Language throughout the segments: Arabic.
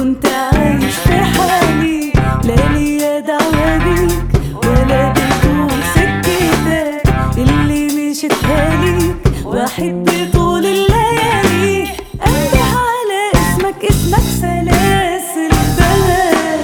كنت عايش في حالي، لا ليا دعوة بيك ولا بطول سكتك اللي مشيتها ليك. واحد بطول الليالي انده على اسمك، اسمك سلاسل بلد.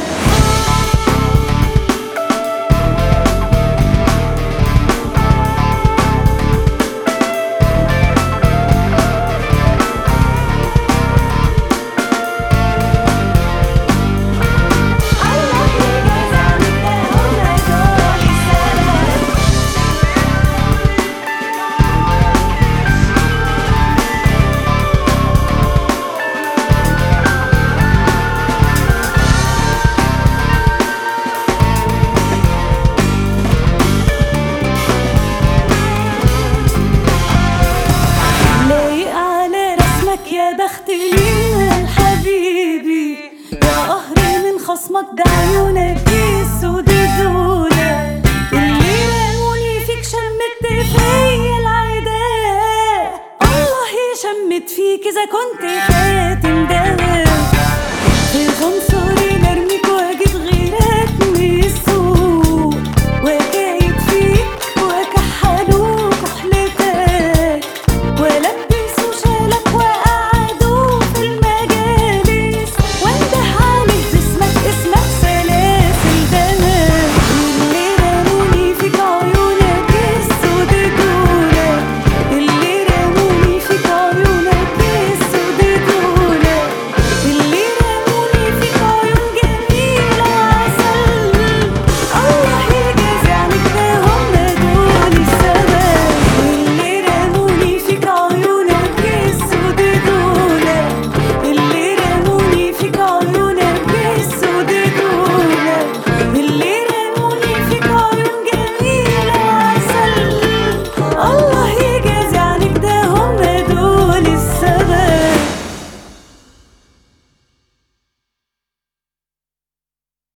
يا بخت لينا حبيبي، يا قهري من خصمك ده عيونك السود دولة اللي رموني فيك شمت فيا العداء. الله شمت فيك إذا كنت